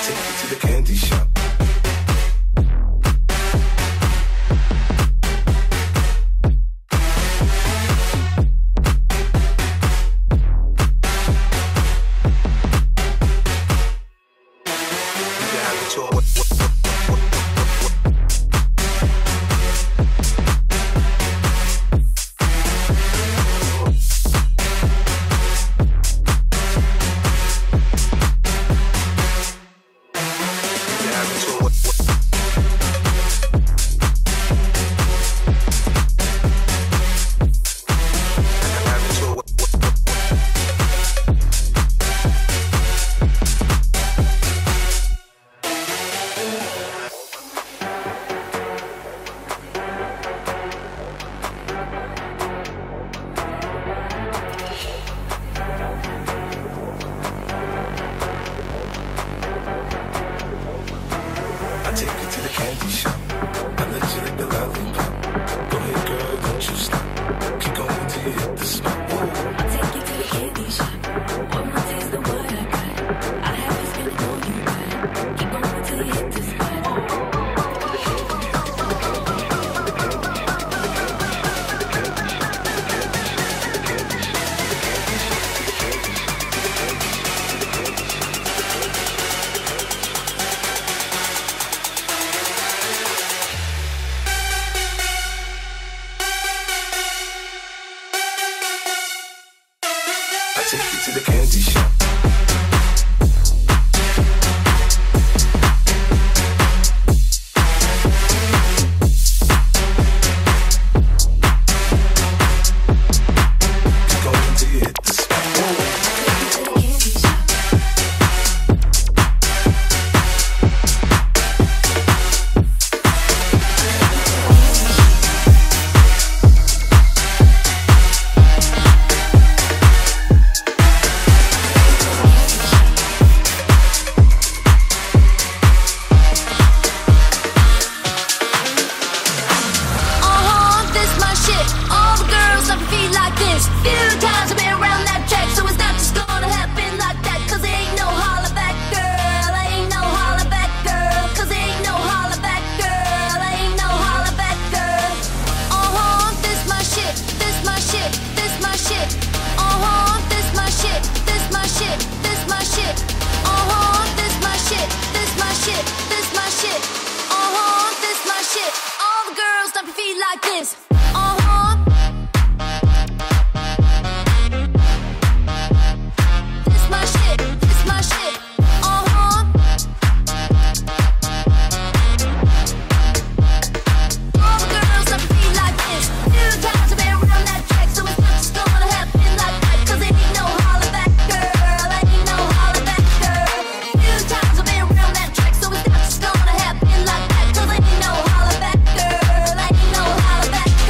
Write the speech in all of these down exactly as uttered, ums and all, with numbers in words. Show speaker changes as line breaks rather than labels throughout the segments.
Back, girl, ain't no holler back.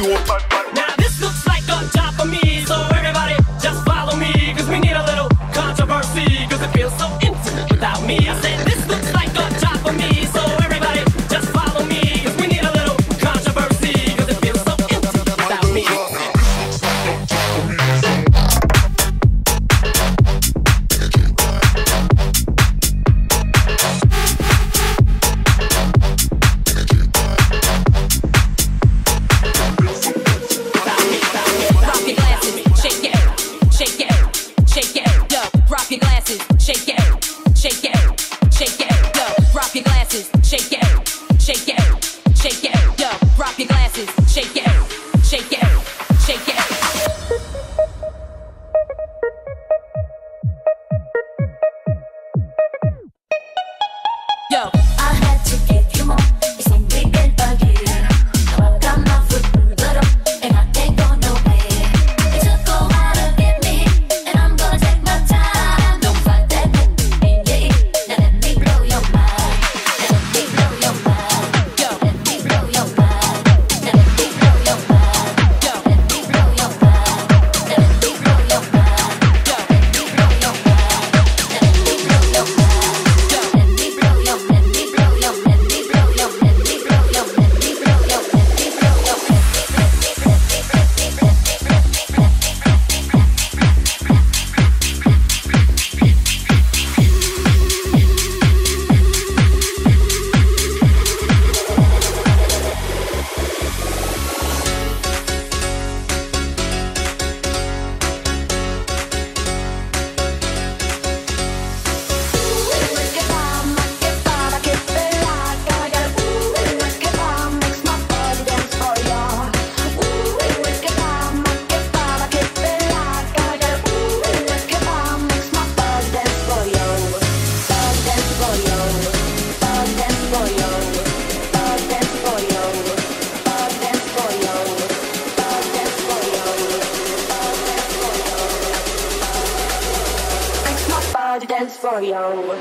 know bad man. Now this looks like a job for me, so everybody just follow me, cause we need a little controversy, cause it feels so intimate without me. I said this looks like a job for me, so everybody just follow me, cause we need a little controversy, cause it feels so intimate without me.
Dance for you.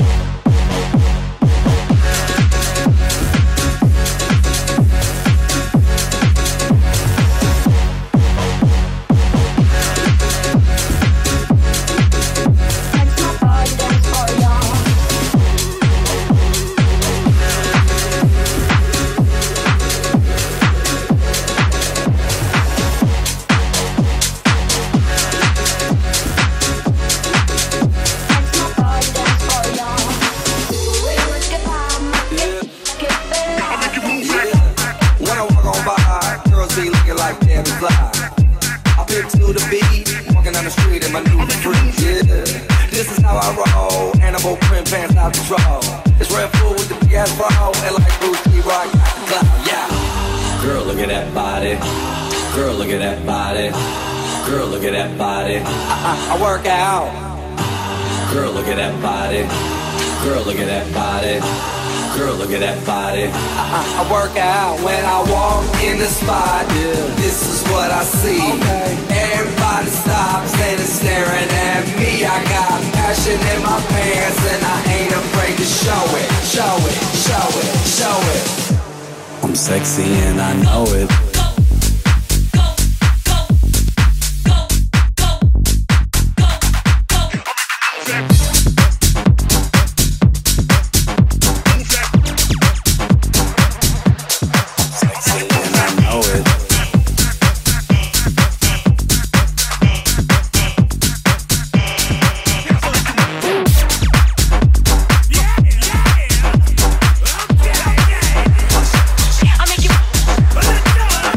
I work out. Girl, look at that body. Girl, look at that body. Girl, look at that body. I, I work out when I walk in the spot. Yeah. This is what I see. Okay. Everybody stops and is staring at me. I got passion in my pants and I ain't afraid to show it. Show it, show it, show it. I'm sexy and I know it.
I make you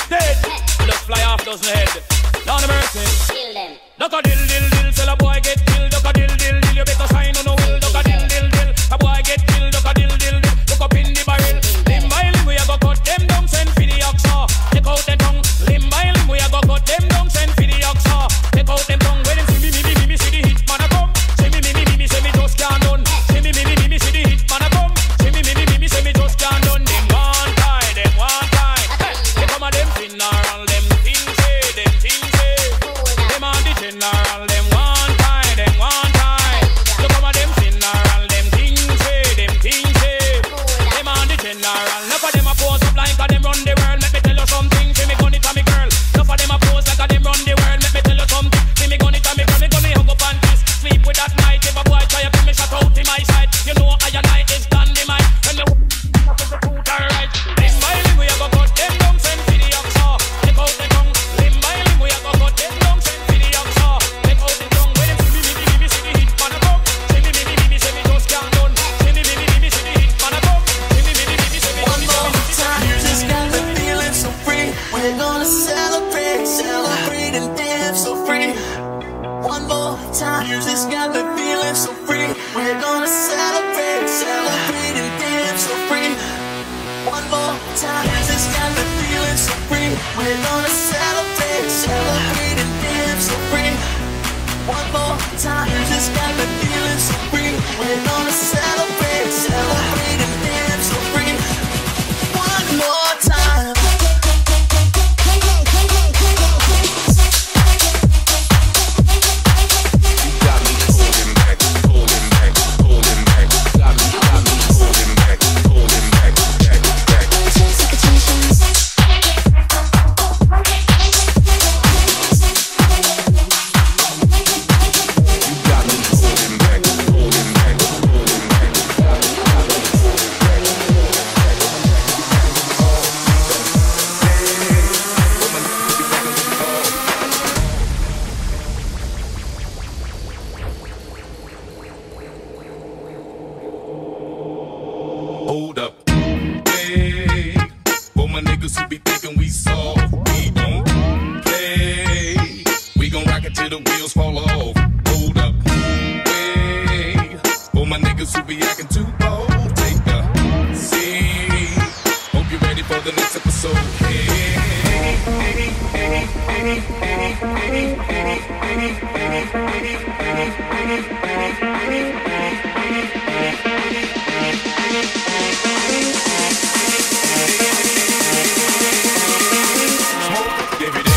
dead. Just fly off dozen head. Lord of mercy.
Kill them.
Duck a dill dill dill, tell a boy get killed. Duck a dill dill dill, you better shine on the will. Duck a dill dill dill, a boy get killed. Duck a dill dill dill, look up in the barrel. Limb by limb we a go cut them down, send for the oxa. Take out the tongue. Limb by limb we a go cut them down, send for the oxa. Take out them tongue. When them see me me me me me see the hit man a come. See me me me me me see me just can't done. See me me me me me see the hit man a come. See me me me me me see me just can't done. Them one tie, them one tie. Hey, they come a them funeral, them things say, them things say. Them on the general, them one tie, them one tie. Look come a them funeral, them things say, them things say. Them on the general, enough of them a pose up like a them run the world. Let me tell you something, see me gun it a me girl. Enough of them a pose like a them run the world. Let me tell you something, see me gun it a me girl. Me gun me hug up and kiss, sleep with that night. If a boy try to kill me, shut out in my sight. You know I and I is dynamite. When me up with the truth alright. Limb by limb we a go cut them down, send for the oxa. Take out the tongue. Limb by limb we a go cut them down, send for the oxa. Take out the tongue. When them see me me me me see the hit man a come. See me me me me me see me just can't done. See me me me me me see the hit man a come. See me me me me me see me
One
just
more
can't
time, you just got me feeling so free. We're gonna celebrate, celebrate and dance so free. One more time, you just got me feeling so free. We're gonna celebrate, celebrate and dance so free. One more time, you just got me feeling so free. We're gonna celebrate, celebrate and dance so free. One more time, you just got me feeling so free. We're gonna celebrate, celebrate and dance so free. One more time.
Hold up, hey, for my niggas who be thinking we soft, we don't play. We gon' rock it till the wheels fall off. Hold up, hey, for my niggas who be acting too bold, take a seat. Hope you're ready for the next episode. Hey, hey, hey, hey, hey, hey, hey, hey, hey, every day.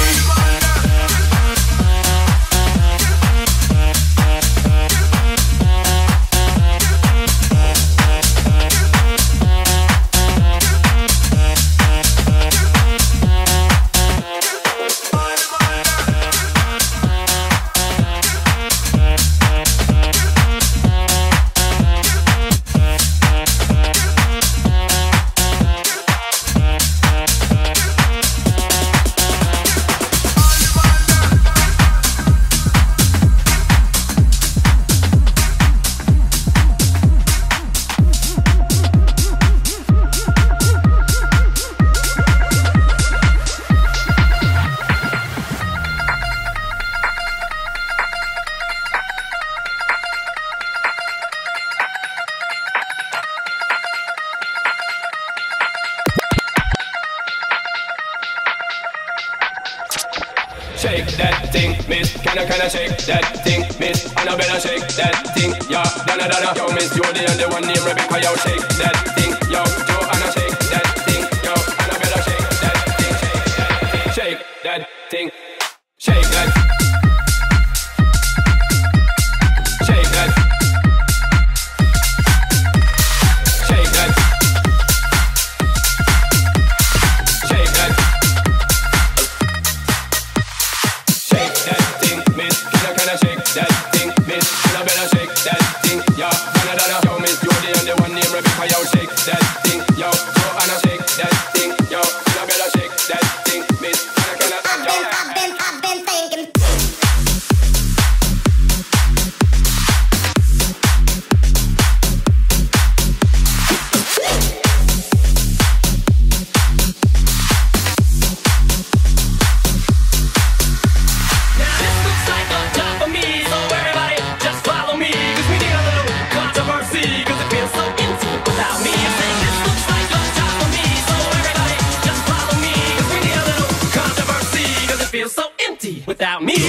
Shake that thing, miss. Can I, can I shake that thing, miss? And I better shake that thing, yeah. Donna, Donna, yo, miss Jody and the one named Rebecca, yo, shake that thing, yo. Joanna, shake that thing, yo. And I better shake that thing, shake that thing, shake that thing, shake that. Shake that. Shake that. Shake that. Shake that thing, miss. Can I, can I shake that thing, miss? And I better shake that thing, yeah. Donna, Donna, yo, miss Jody and the one named Rebecca, yo, shake that thing, without me.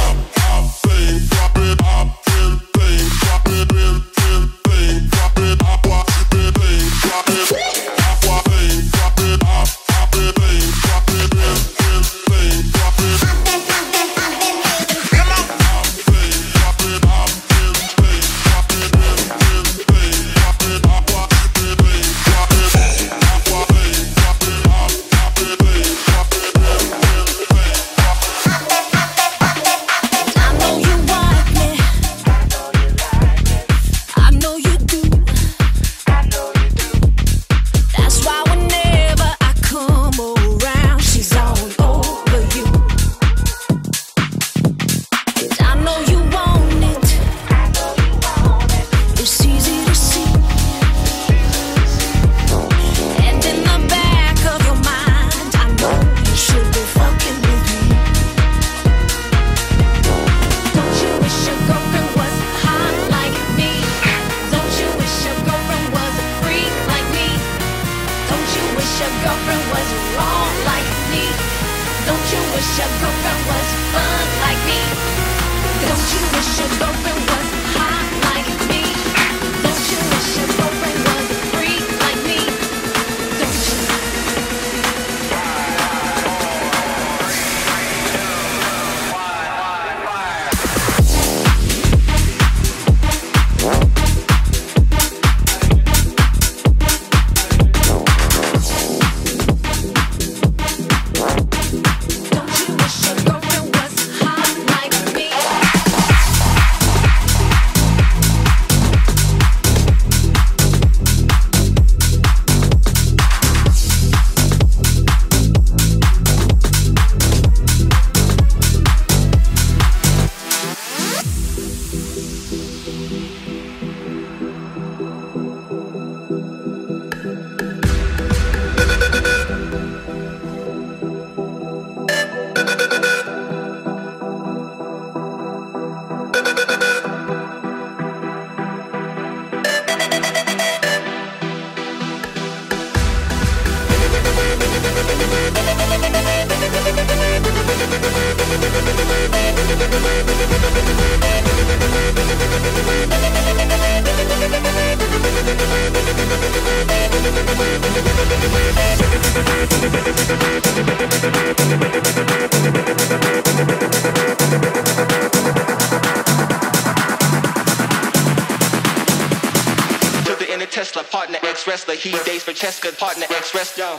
Tesla, partner ex-wrestler, he dates for Cheska, partner ex-wrestler.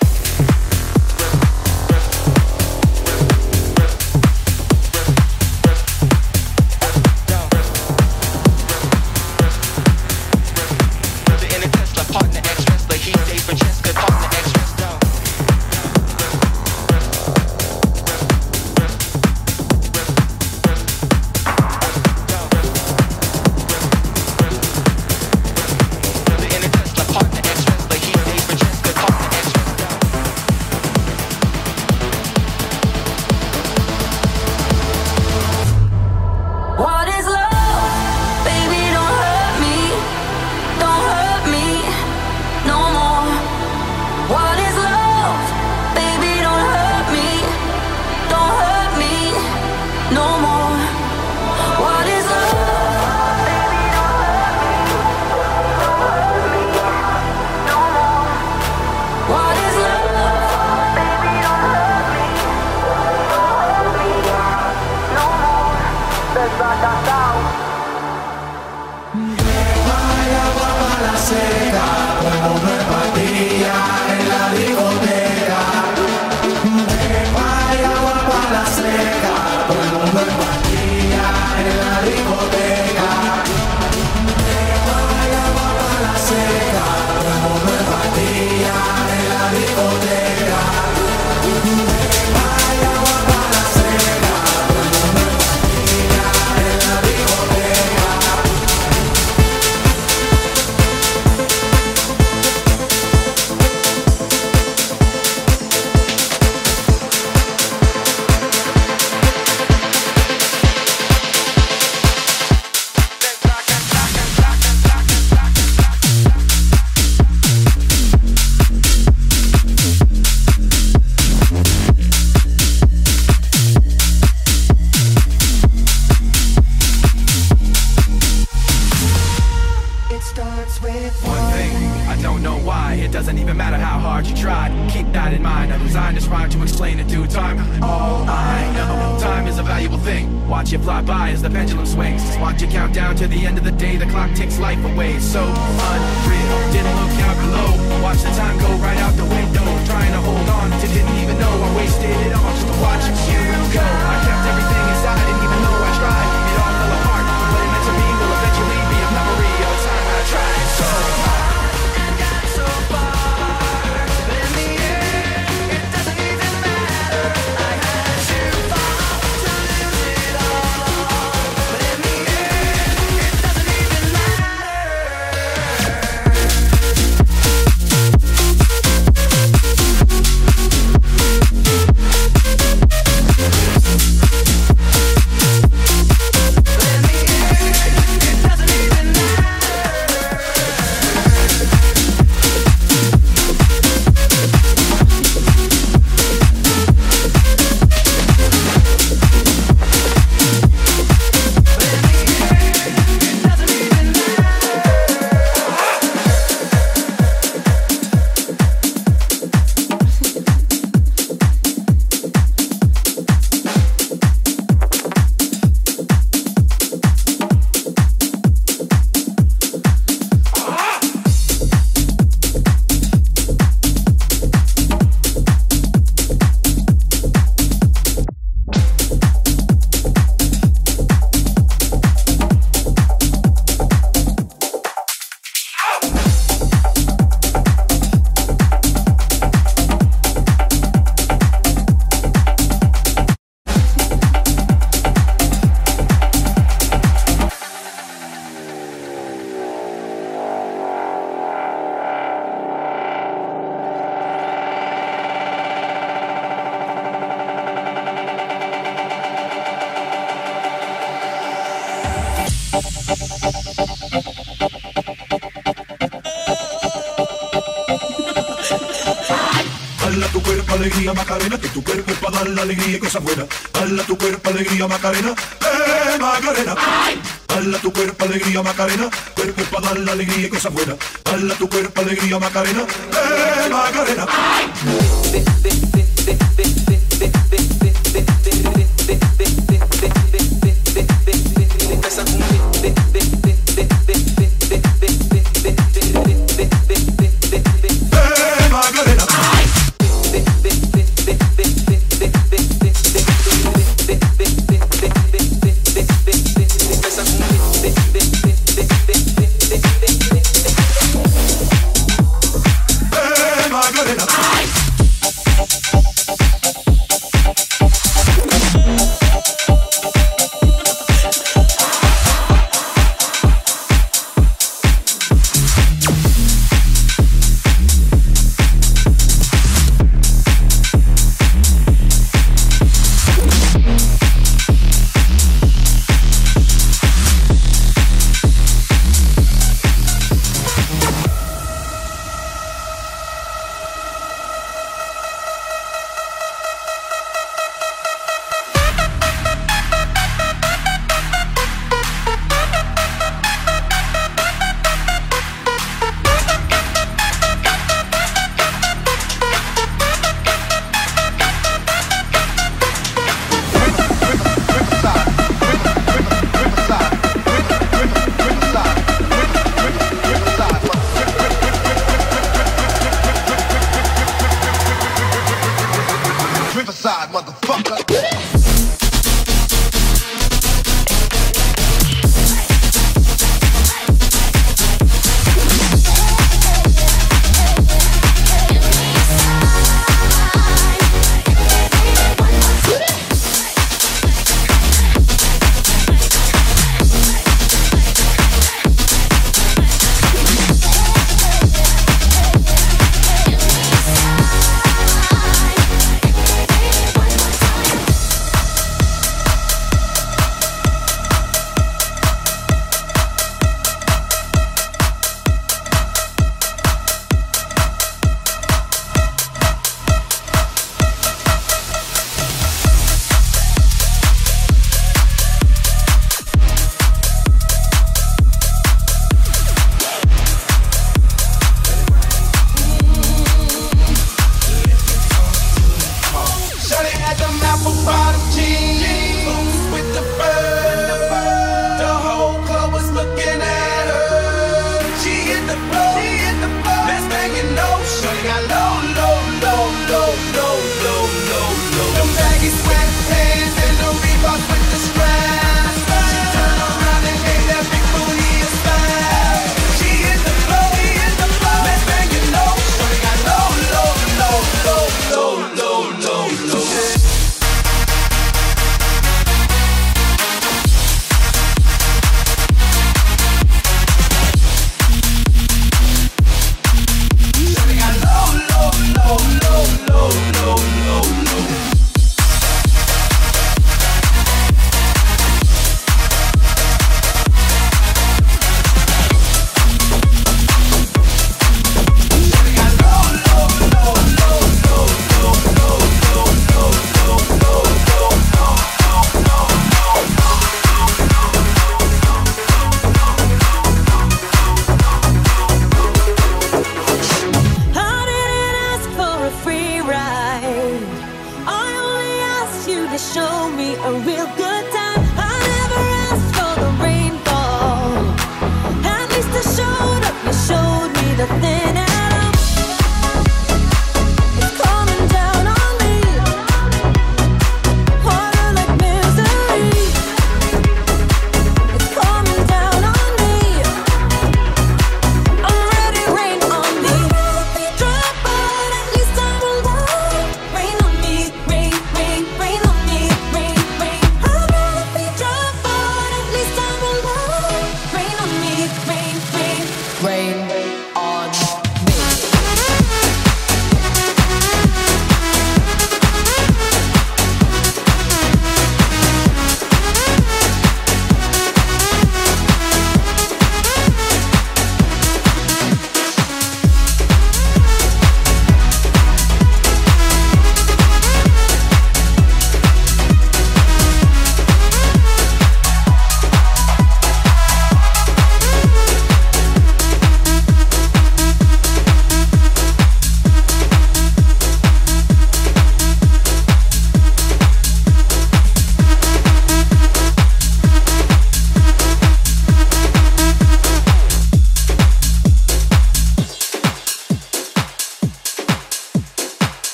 time. All I know, time is a valuable thing. Watch it fly by as the pendulum swings. Watch it count down to the end of the day. The clock takes life away. It's so unreal. Didn't look out below. Watch the time go right out the window. Trying to hold on to didn't even know I wasted it all just to watch you go. I kept everything inside, didn't even know I tried. It all fell apart. What it meant to me will eventually be a memory of a time I tried so hard and got so far. But in the end, it doesn't even matter. I had to fall to lose it all. But in the end, it doesn't even matter.
Dale a tu cuerpo alegría Macarena, que tu cuerpo es para dar la alegría y cosas buenas. Dale a tu cuerpo alegría Macarena, eh Macarena. Dale a tu cuerpo alegría Macarena, cuerpo es para dar la alegría y cosas buenas. Dale a tu cuerpo alegría Macarena, eh Macarena.
Riverside, motherfucker.
them apple bottom jeans, boots with the fur. The whole club was looking at her. She hit the floor, she hit the floor. Let's bang it low. Shorty got low, low, low, low, low, low, low, low. Them baggy sweatpants and the Reeboks with the straps. She turned around and gave that big booty a slap. She hit the floor, she hit the floor. Let's bang it low. Shorty got low, low, low, low, low, low, low, low.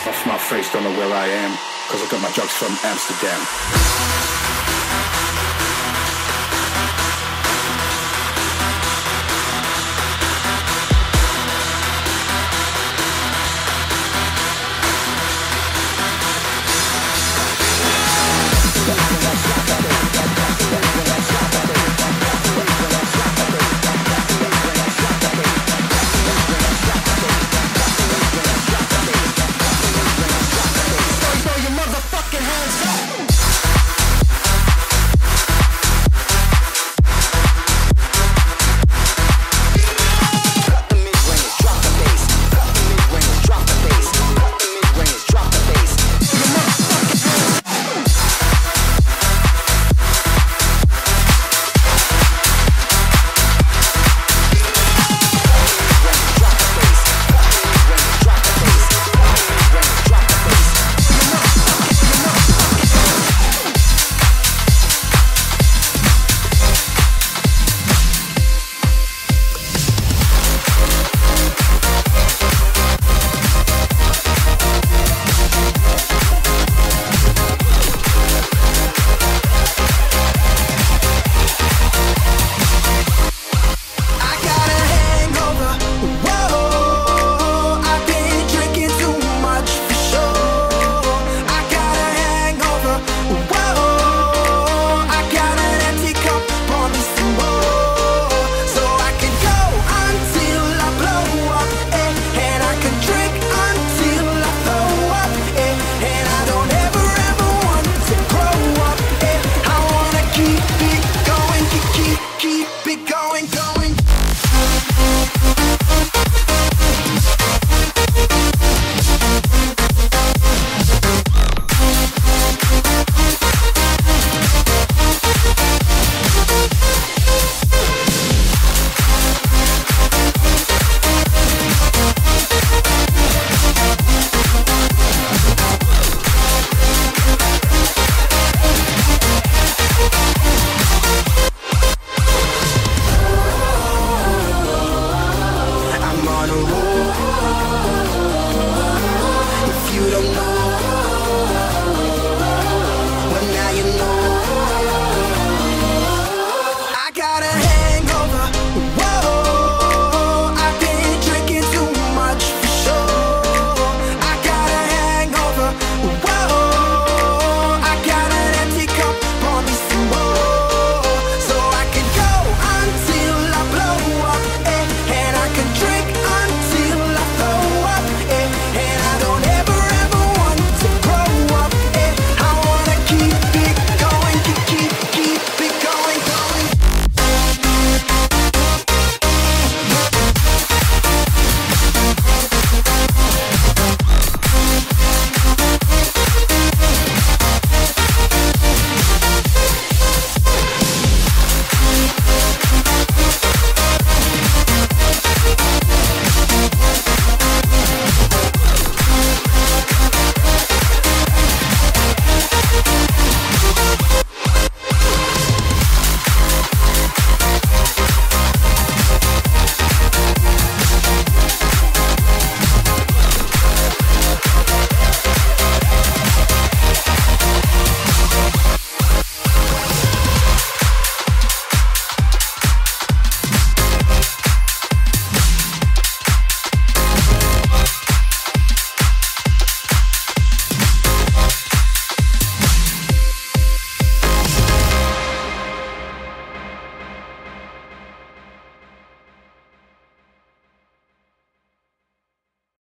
Off my face, don't know where I am, cause I got my drugs from Amsterdam.